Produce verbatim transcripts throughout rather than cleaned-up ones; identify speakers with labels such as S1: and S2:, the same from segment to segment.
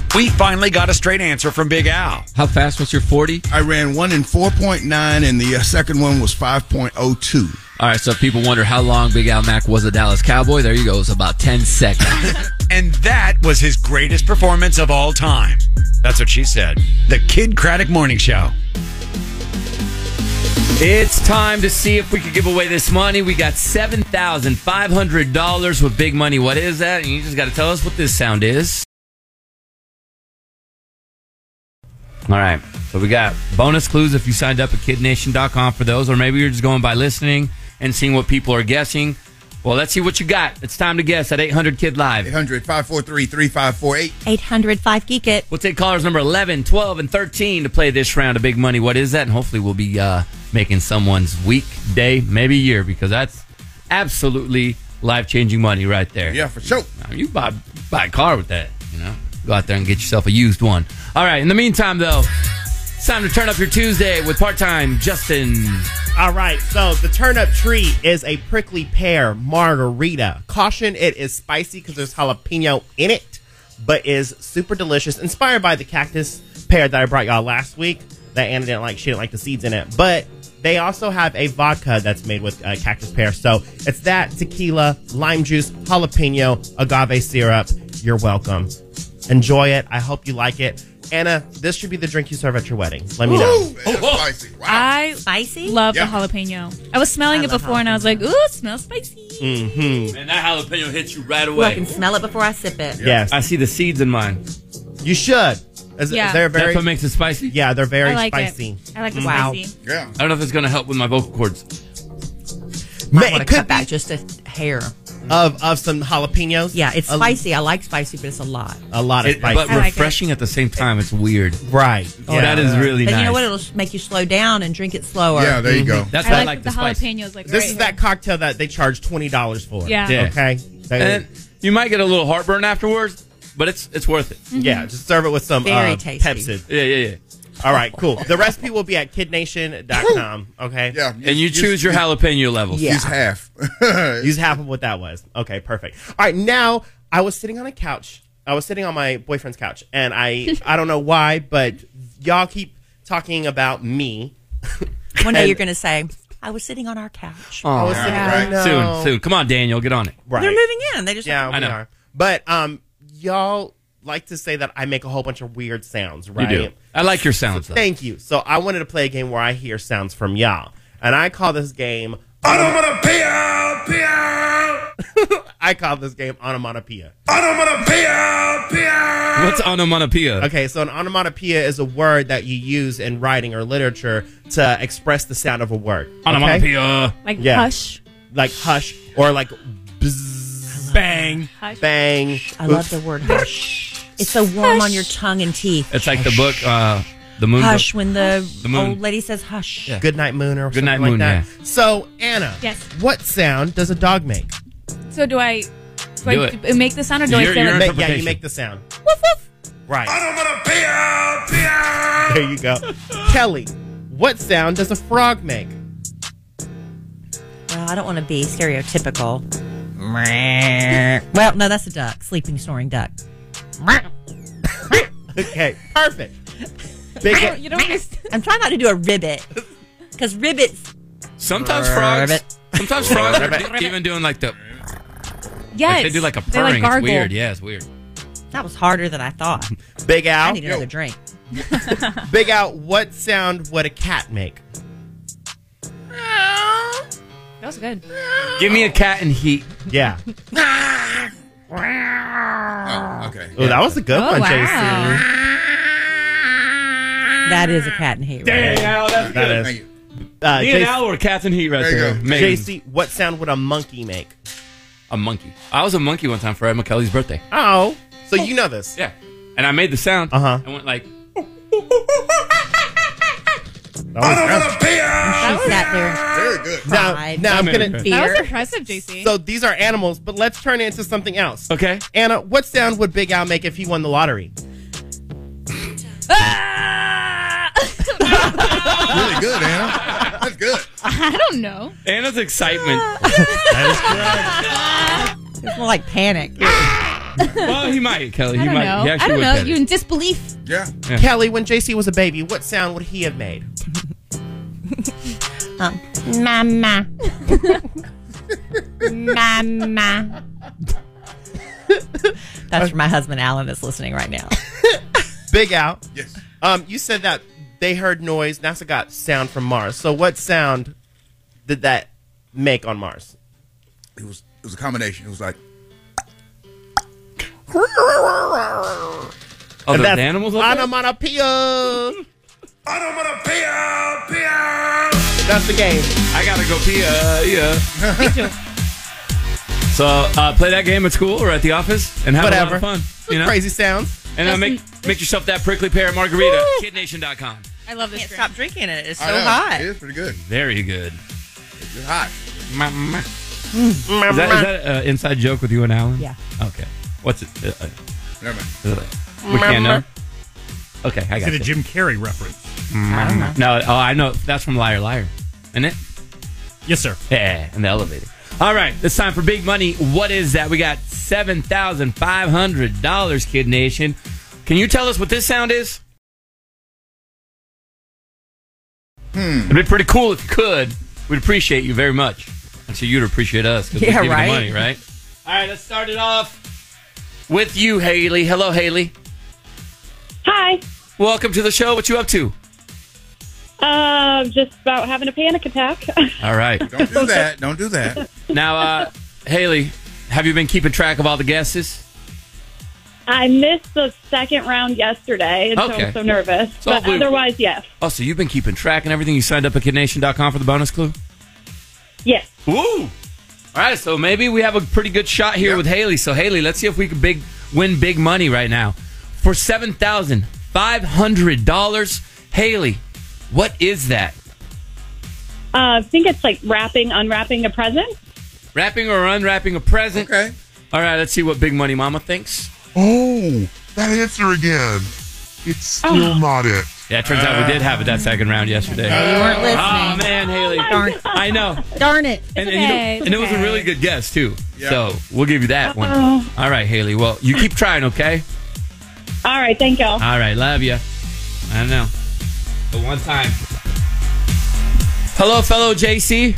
S1: We finally got a straight answer from Big Al.
S2: How fast was your forty?
S3: I ran one in four point nine, and the uh, second one was five point oh two.
S2: All right, so if people wonder how long Big Al Mack was a Dallas Cowboy, there you go. It was about ten seconds.
S1: And that was his greatest performance of all time. That's what she said. The Kid Craddock Morning Show.
S2: It's time to see if we could give away this money. We got seven thousand five hundred dollars with big money. What is that? And you just got to tell us what this sound is. All right. So we got bonus clues if you signed up at kid nation dot com for those, or maybe you're just going by listening and seeing what people are guessing. Well, let's see what you got. It's time to guess at eight hundred Kid Live.
S3: eight hundred, five four three, three five four eight.
S4: eight hundred, five geek it.
S2: We'll take callers number eleven, twelve, and thirteen to play this round of Big Money. What is that? And hopefully we'll be uh, making someone's week, day, maybe year, because that's absolutely life-changing money right there.
S3: Yeah, for sure.
S2: Now, you buy, buy a car with that, you know. Go out there and get yourself a used one. All right, in the meantime, though, it's time to turn up your Tuesday with part-time Justin.
S5: All right, so the turn-up treat is a prickly pear margarita. Caution, it is spicy because there's jalapeno in it, but is super delicious. Inspired by the cactus pear that I brought y'all last week that Anna didn't like. She didn't like the seeds in it. But they also have a vodka that's made with uh, cactus pear. So it's that, tequila, lime juice, jalapeno, agave syrup. You're welcome. Enjoy it. I hope you like it. Anna, this should be the drink you serve at your wedding. Let me know.
S3: Ooh, that's spicy. Wow.
S6: I
S4: Spicy?
S6: love
S3: Yeah.
S6: the jalapeno. I was smelling
S4: I
S6: it
S4: love
S6: before, and I was like, ooh, it smells spicy.
S5: Mm-hmm.
S2: Man, that jalapeno hits you right
S4: Ooh, I
S2: away.
S4: can smell it before I sip it.
S5: Yes.
S2: I see the seeds in mine.
S5: You should. Is-
S6: Yeah.
S5: They're very,
S2: That's what makes it spicy?
S5: yeah, they're very
S6: I like
S5: spicy.
S6: it. I like the
S4: Wow.
S6: spicy.
S3: Yeah.
S2: I don't know if it's going to help with my vocal cords.
S4: Might
S5: Man,
S4: want
S5: it
S4: to
S5: could
S4: cut back
S5: be
S4: just a hair.
S5: of, of some jalapenos.
S4: Yeah, it's
S5: a,
S4: spicy. I like spicy, but it's a lot.
S5: A lot of
S2: It,
S5: spicy.
S2: but
S6: I like
S2: refreshing at the same time. It's weird.
S5: right.
S2: Oh, that is really
S4: But
S2: nice.
S4: you know what? It'll make you slow down and drink it slower.
S3: Yeah, there you go.
S2: That's
S6: I
S2: why I
S6: like,
S2: like
S6: the,
S2: the spice.
S6: jalapenos. Like
S5: This
S6: right
S5: is
S6: here.
S5: that cocktail that they charge twenty dollars for.
S6: Yeah.
S2: Yeah.
S5: Okay. They-
S2: And you might get a little heartburn afterwards, but it's it's worth it.
S5: yeah, just serve it with some
S4: Very
S5: uh,
S4: tasty.
S5: Pepsi.
S2: Yeah, yeah, yeah.
S5: All right, cool. The recipe will be at kid nation dot com. Okay.
S3: Yeah.
S2: And you choose your jalapeno levels.
S4: Yeah.
S3: Use half.
S5: Use half of what that was. Okay, perfect. All right, now I was sitting on a couch. I was sitting on my boyfriend's couch, and I I don't know why, but y'all keep talking about me.
S4: One day
S5: And-
S4: you're going to say, I was sitting on our couch.
S5: I was sitting, I know.
S2: Soon, soon. Come on, Daniel, get on it.
S5: Right.
S4: They're moving in. They just
S5: Yeah,
S2: I
S5: we
S2: know.
S5: are. But um, y'all like to say that I make a whole bunch of weird sounds, right?
S2: You do. I like your sounds, though.
S5: Thank you. So I wanted to play a game where I hear sounds from y'all, and I call this game.
S3: Onomatopoeia, pia.
S5: I call this game onomatopoeia.
S3: Onomatopoeia, pia.
S2: What's onomatopoeia?
S5: Okay, so an onomatopoeia is a word that you use in writing or literature to express the sound of a word. Okay?
S2: Onomatopoeia.
S6: Like
S5: Yeah.
S6: hush.
S5: Like hush or like bzz,
S2: Bang.
S6: Hush.
S5: bang.
S4: I love the word hush. It's so warm on your tongue and teeth.
S2: It's like the book, uh, The Moon
S4: Hush
S2: Book.
S4: when the,
S2: The moon.
S4: old lady says hush.
S2: Yeah.
S5: Good night, moon, or
S2: Good night,
S5: something
S2: moon,
S5: like that. So, Anna,
S6: Yes.
S5: what sound does a dog make?
S6: So do I, do
S2: Do
S6: I
S2: it.
S6: d- make the sound or do
S2: You're-
S6: I say
S2: you're
S6: like,
S5: Ma- yeah,
S2: interpretation.
S5: you make the sound.
S6: woof woof?
S5: Right.
S3: Onomatopoeia, pia.
S5: There you go. Kelly, what sound does a frog make?
S4: Well, I don't want to be stereotypical. Well, no, that's a duck. Sleeping, snoring duck.
S5: Okay, perfect. Big
S6: You don't, you don't understand.
S4: I'm trying not to do a ribbit. Because ribbits...
S2: Sometimes frogs.
S4: Ribbit.
S2: Sometimes frogs are
S5: Ribbit.
S2: d- even doing like the.
S6: Yes.
S2: Like they do like a
S6: They, like,
S2: purring. it's
S6: gargle.
S2: weird. Yeah, it's weird.
S4: That was harder than I thought.
S5: Big
S4: I
S5: Al.
S4: need another drink.
S5: Big Al, what sound would a cat make?
S6: That was good.
S2: Give me a cat in heat.
S5: Yeah.
S3: Oh, okay.
S5: Oh, that was a good
S6: Oh,
S5: one,
S6: wow.
S5: J
S4: That is a cat in heat. Right?
S2: Dang, Al, that's
S5: C. That
S2: good.
S3: Thank
S5: is.
S3: you.
S5: Uh,
S2: Me and
S5: J-
S2: Al were cats in heat right
S3: There you
S2: there.
S3: go.
S2: Amazing.
S5: J C, what sound would a monkey make?
S2: A monkey. I was a monkey one time for Ed McKelly's birthday.
S5: Oh, so you know this.
S2: Yeah. And I made the sound.
S5: Uh-huh.
S2: I went like,
S5: That was-
S3: Onomatopoeia.
S4: She sat there.
S3: Very good.
S5: Now,
S4: Cried.
S5: now I'm
S2: I'm
S5: gonna.
S2: impressed.
S6: That was
S4: Fear.
S6: impressive, J C.
S5: So these are animals, but let's turn it into something else.
S2: okay.
S5: Anna, what sound would Big Al make if he won the lottery?
S6: Ah!
S3: Really good, Anna. That's good.
S6: I don't know.
S2: Anna's excitement.
S5: That is correct.
S4: It's more like panic.
S2: Well, he might, Kelly.
S6: I
S2: He
S6: don't
S2: might.
S6: know.
S2: He
S6: I
S2: actually
S6: don't
S2: would
S6: know.
S2: pet
S6: You
S2: it.
S6: in disbelief?
S3: Yeah.
S2: Yeah.
S5: Kelly, when J C was a baby, what sound would he have made?
S4: Um, mama. Mama. That's for my husband Alan that's listening right now.
S5: Big Al.
S3: Yes.
S5: Um, you said that they heard noise. NASA got sound from Mars. So what sound did that make on Mars?
S3: It was it was a combination. It was like
S2: Oh,
S5: And
S2: there's
S5: that's
S2: animals up there?
S5: Onomatopoeia.
S3: onomatopoeia.
S5: That's the game.
S2: I gotta go pee. Uh, yeah. So uh, play that game at school or at the office and have
S5: Whatever.
S2: a lot of fun. You know,
S5: Crazy sounds.
S2: and uh,
S6: Justin,
S2: make make yourself that prickly pear margarita. Kid Nation dot com.
S6: I love this.
S4: Can't
S6: drink.
S4: stop drinking it. It's so
S3: I know.
S4: hot.
S3: It is pretty good.
S2: Very good.
S3: It's hot.
S2: Is that, is that an inside joke with you and Alan?
S4: Yeah.
S2: Okay. What's it? Uh, uh,
S3: Never mind.
S2: we can't know. Okay, I
S7: Is
S2: got
S7: it a
S2: it.
S7: Jim Carrey reference?
S4: I don't know.
S2: No, oh, I know. That's from Liar Liar, isn't it?
S7: Yes, sir.
S2: Yeah, in the elevator. All right, it's time for big money. What is that? We got seven thousand five hundred dollars, Kid Nation. Can you tell us what this sound is? Hmm. It'd be pretty cool if you could. We'd appreciate you very much. And so you'd appreciate us because
S4: Yeah,
S2: we give
S4: right.
S2: you the money, right? All right, let's start it off with you, Haley. Hello, Haley.
S8: Hi.
S2: Welcome to the show. What you up to?
S8: Uh, just about having a panic attack.
S2: All right.
S3: Don't do that. Don't do that.
S2: Now, uh, Haley, have you been keeping track of all the guesses?
S8: I missed the second round yesterday, and so
S2: Okay.
S8: I'm so nervous.
S2: So
S8: but
S2: hopefully-
S8: otherwise, yes.
S2: Oh, so you've been keeping track and everything? You signed up at kid nation dot com for the bonus clue?
S8: Yes.
S2: Woo! All right, so maybe we have a pretty good shot here
S3: Yep.
S2: with Haley. So, Haley, let's see if we can big win big money right now. For seven thousand five hundred dollars, Haley, what is that?
S8: Uh, I think it's like wrapping, unwrapping a present.
S2: Wrapping or unwrapping a present?
S3: Okay.
S2: All right, let's see what Big Money Mama thinks.
S9: Oh, that answer again. It's still not it.
S2: Yeah, it turns out we did have it that second round yesterday.
S4: You weren't listening.
S2: Oh, man, Haley.
S4: Darn,
S2: I know.
S4: darn it.
S2: And, and, you know,
S6: okay.
S2: and it was a really good guess, too.
S3: Yeah.
S2: So we'll give you that one.
S8: Oh.
S2: All right, Haley. Well, you keep trying, okay?
S8: All right. Thank y'all.
S2: All right, love you. I don't know. But one time. Hello, fellow J C.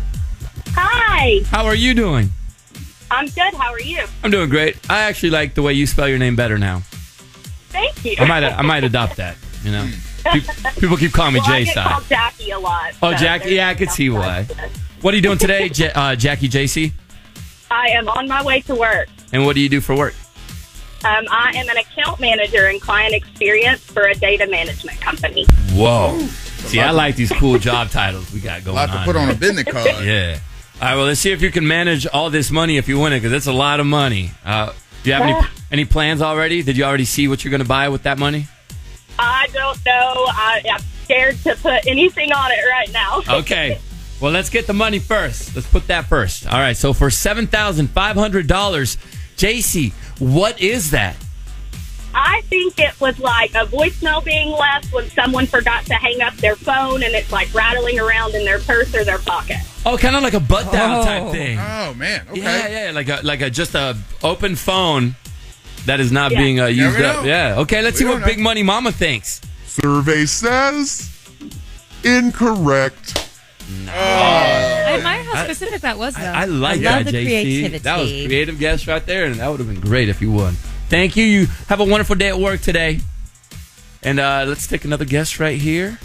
S8: Hi.
S2: How are you doing?
S8: I'm good. How are you?
S2: I'm doing great. I actually like the way you spell your name better now.
S8: Thank you.
S2: I might I might adopt that, you know? People, people keep calling me
S8: well, I
S2: J
S8: get
S2: Side.
S8: called Jackie a lot.
S2: Oh,
S8: so
S2: Jackie.
S8: there's
S2: Yeah, I could see
S8: enough
S2: why.
S8: time.
S2: What are you doing today, J- uh, Jackie J C?
S8: I am on my way to work.
S2: And what do you do for work?
S8: Um, I am an account manager in client experience for a data management company.
S2: Whoa. See, I like these cool job titles we got
S3: A
S2: going
S3: lot
S2: on.
S3: to put on a business card.
S2: Yeah. All right, well, let's see if you can manage all this money if you win it, because it's a lot of money. Uh, do you have any any plans already? Did you already see what you're going to buy with that money?
S8: I don't know. I, I'm scared to put anything on it right now.
S2: Okay. Well, let's get the money first. Let's put that first. All right, so for seven thousand five hundred dollars, J C, what is that?
S8: I think it was like a voicemail being left when someone forgot to hang up their phone and it's like rattling around in their purse or their pocket.
S2: Oh, kind of like a butt down
S4: Oh.
S2: type thing.
S3: Oh man. Okay.
S2: Yeah, yeah, like a like a just a open phone that is not
S8: Yeah.
S2: being uh, used
S3: Never
S2: up.
S3: know.
S2: Yeah. Okay, let's
S3: We
S2: see
S3: don't
S2: what
S3: know.
S2: Big Money Mama thinks.
S9: Survey says incorrect.
S6: I admire how specific that was, though.
S2: I, I like
S4: I
S2: that,
S4: love the
S2: J C.
S4: creativity.
S2: That was a creative guess right there, and that would have been great if you won. Thank you. You have a wonderful day at work today. And uh, let's take another guest right here.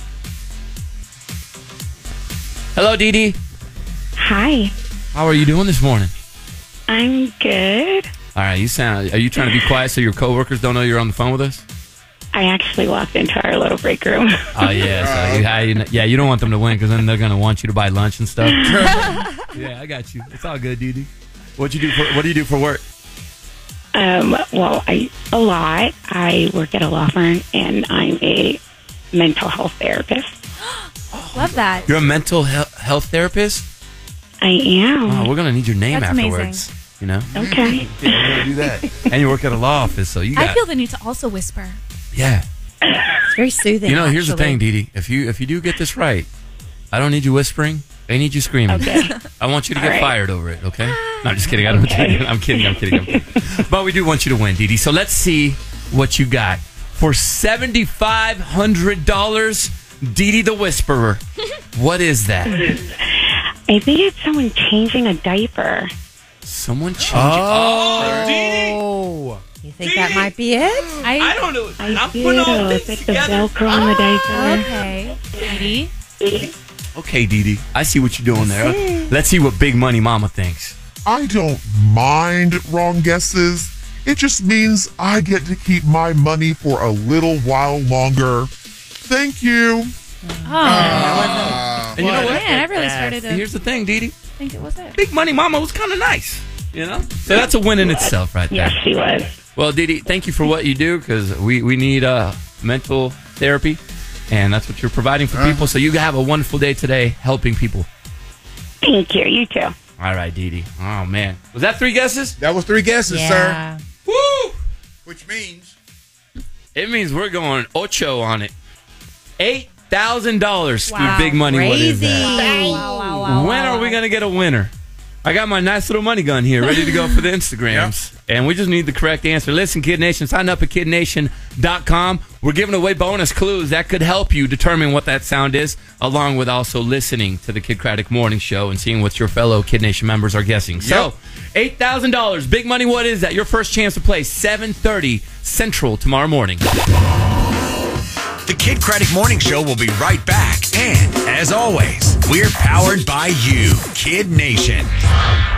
S2: Hello, Dee Dee.
S10: Hi,
S2: How are you doing this morning?
S10: I'm good.
S2: All right, you sound. Are you trying to be quiet so your coworkers don't know you're on the phone with us?
S10: I actually walked into our little break room.
S2: Oh yeah, so you, how you, yeah. You don't want them to win because then they're gonna want you to buy lunch and stuff. Yeah, I got you. It's all good, Dee Dee. What you do for What do you do for work?
S10: Um, well, I a lot. I work at a law firm, and I'm a mental health therapist.
S6: Love that.
S2: You're a mental he- health therapist.
S10: I am.
S2: Oh, we're gonna need your name
S6: That's
S2: afterwards.
S6: amazing.
S2: You know.
S10: Okay.
S2: Yeah, we're gonna do that. And you work at a law office, so you got.
S6: I feel the need to also whisper.
S2: Yeah.
S4: It's very soothing.
S2: You know, here's the
S4: actually.
S2: thing, Dee Dee. If you if you do get this right, I don't need you whispering. I need you screaming.
S10: Okay.
S2: I want you to
S10: All
S2: get
S10: right.
S2: fired over it, okay? No, I'm just kidding. I don't okay. I'm kidding. I'm kidding. I'm kidding. But we do want you to win, Dee Dee. So let's see what you got. For seven thousand five hundred dollars, Dee Dee the Whisperer. What is that?
S10: I think it's someone changing a diaper.
S2: Someone changing.
S1: Oh,
S2: Dee Dee.
S4: Oh. You think that might be it?
S6: I,
S2: I don't know.
S10: I
S2: I'm
S10: do.
S2: putting all
S10: It's
S2: this
S10: like the
S2: together.
S10: Velcro on the diaper.
S6: Okay. Dee Dee?
S2: Okay, Dee Dee. I see what you're doing there. Let's see what Big Money Mama thinks.
S9: I don't mind wrong guesses. It just means I get to keep my money for a little while longer. Thank you.
S6: Oh.
S2: And you know what?
S6: Man, I really started to
S2: Here's the thing, Dee Dee.
S6: think it was it.
S2: Big Money Mama was kind of nice, you know? So that's a win in itself right there.
S10: Yes, she was.
S2: Well, Dee Dee, thank you for what you do because we, we need uh, mental therapy, and that's what you're providing for people. So you have a wonderful day today helping people.
S10: Thank you. You too.
S2: All right, Dee Dee. Oh, man. Was that three guesses?
S3: That was three guesses,
S4: Yeah.
S3: sir.
S2: Woo!
S3: Which means
S2: It means we're going ocho on it. eight thousand dollars
S4: Wow,
S2: through Big Money. What is
S4: crazy.
S2: that?
S4: Wow, wow, wow,
S2: When
S4: wow.
S2: are we going to get a winner? I got my nice little money gun here ready to go for the Instagrams. And we just need the correct answer. Listen, Kid Nation, sign up at kid nation dot com. We're giving away bonus clues that could help you determine what that sound is, along with also listening to the Kid Craddock Morning Show and seeing what your fellow Kid Nation members are guessing. So, eight thousand dollars. Big Money, what is that? Your first chance to play, seven thirty Central tomorrow morning.
S1: The Kid Craddock Morning Show will be right back. And, as always, we're powered by you, Kid Nation.